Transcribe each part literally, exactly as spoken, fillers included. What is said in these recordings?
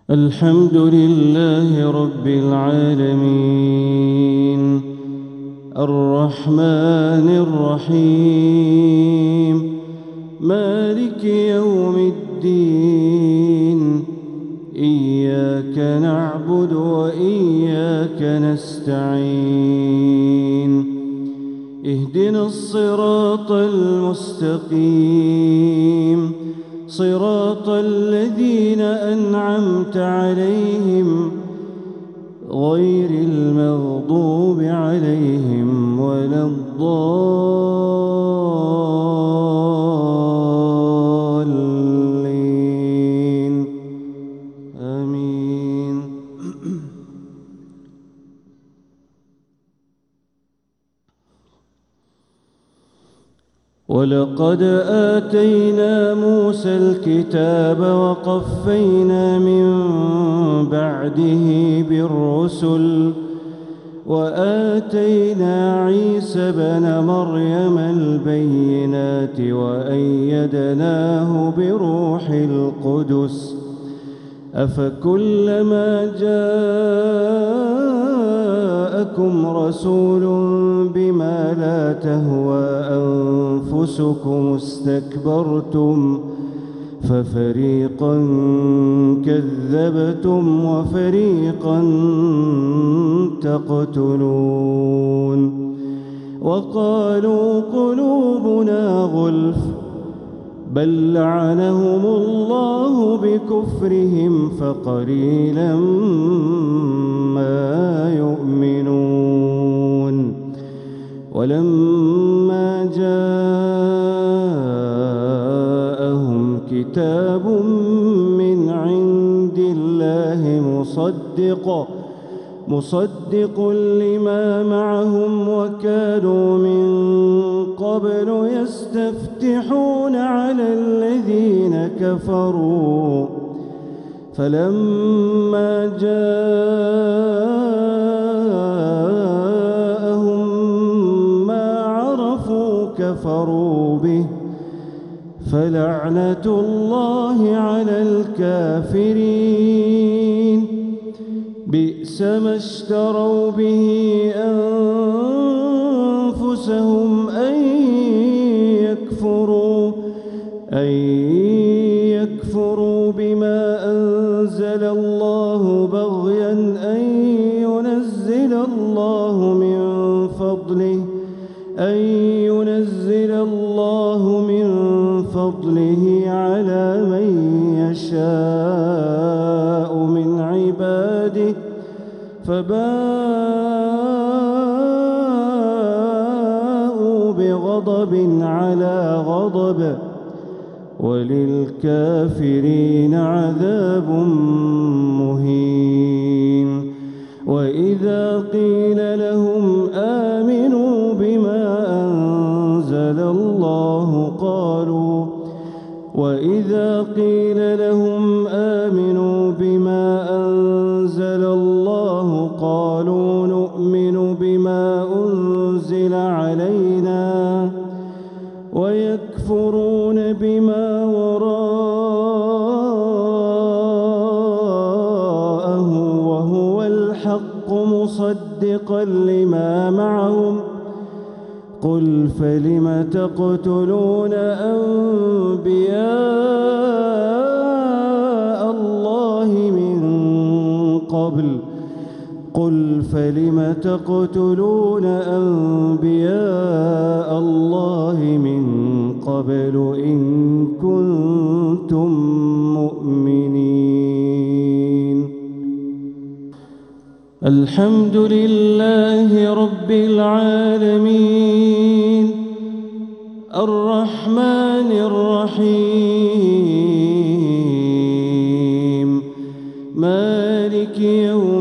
الحمد لله رب العالمين الرحمن الرحيم مالك يوم الدين إياك نعبد وإياك نستعين اهدنا الصراط المستقيم صراط الذين أنعمت عليهم غير المغضوب عليهم ولا الضالين آمين. ولقد آتينا موسى الكتاب وقفينا من بعده بالرسل وآتينا عيسى بن مريم البينات وأيدناه بروح القدس أفكلما جاءكم رسول بما لا تهوى أنفسكم استكبرتم ففريقا كذبتم وفريقا تقتلون وقالوا قلوبنا غلف بل لعنهم الله بكفرهم فقليلا ما يؤمنون ولما جاءهم كتاب من عند الله مصدق مصدق لما معهم وكانوا من قبل يستفتحون على الذين كفروا فلما جاءهم ما عرفوا كفروا به فلعنة الله على الكافرين بئس ما اشتروا به أنفسهم أن يكفروا أن يكفروا بما أنزل الله بغيا أن ينزل الله من فضله أن ينزل الله من فضله على من يشاء من عباده فباءوا بغضب على غضب وللكافرين عذاب مهين وإذا قيل لهم آمنوا بما أنزل الله قالوا وإذا قيل لهم آمنوا بما أنزل الله قالوا نؤمن بما أنزل علينا ويكفرون بما وراءه وهو الحق مصدقا لما معهم قل فلم تقتلون أنبياء الله من قبل قل فلم تقتلون أنبياء الله من قبل إن كنتم مؤمنين. الحمد لله رب العالمين الرحمن الرحيم مالك يوم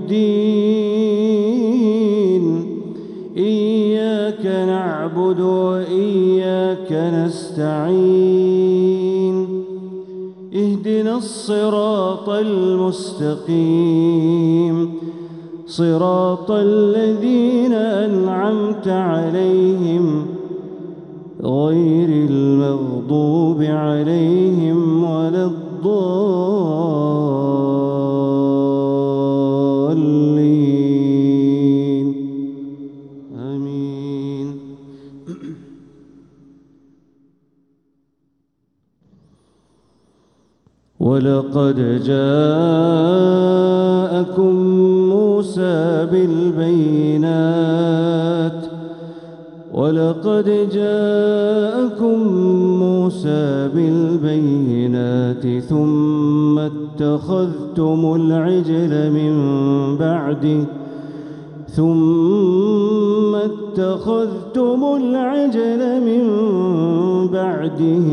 الدين إياك نعبد وإياك نستعين اهدنا الصراط المستقيم صراط الذين أنعمت عليهم غير المغضوب عليهم ولا الضالين ولقد جاءكم موسى بالبينات ولقد جاءكم موسى بالبينات ثم اتخذتم العجل من بعده ثم اتخذتم العجل من بعده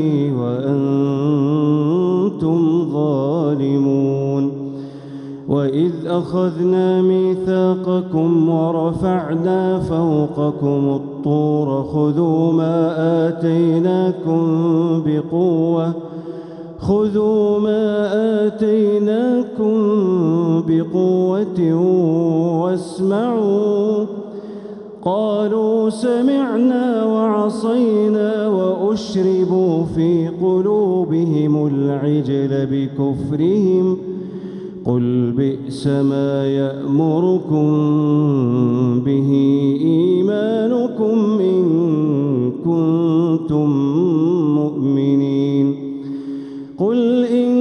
وأنتم ظالمون وإذ أخذنا ميثاقكم ورفعنا فوقكم الطور خذوا ما آتيناكم بقوة خذوا ما آتيناكم بقوة واسمعوا قالوا سمعنا وعصينا وأشربوا في قلوبهم العجل بكفرهم قل بئس ما يأمركم به إيمانكم إن كنتم مؤمنين قل إن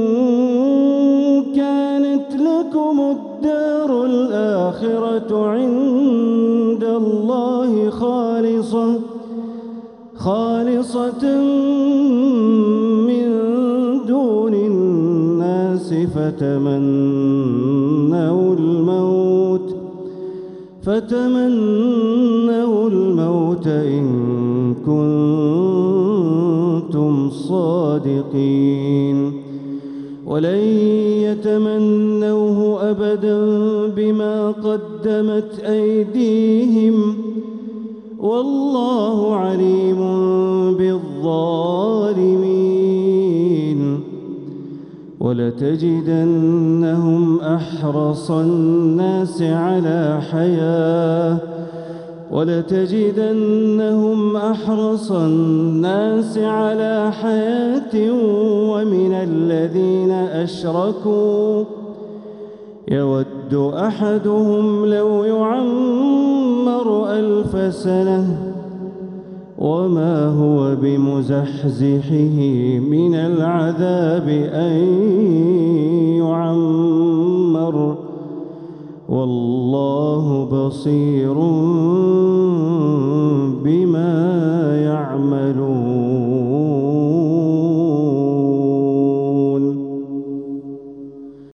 كانت لكم الدار الآخرة عند الله خالصة خالصة من دون الناس فتمنوا الموت فتمنوا الموت إن كنتم صادقين ولن يتمنوه أبدا بما قدمت أيديهم والله عليم بالظالمين ولتجدنهم أحرص الناس على حياة ولتجدنهم أحرص الناس على حياة ومن الذين أشركوا يود أحدهم لو يعمر ألف سنة وما هو بمزحزحه من العذاب أن يعمر والله بصير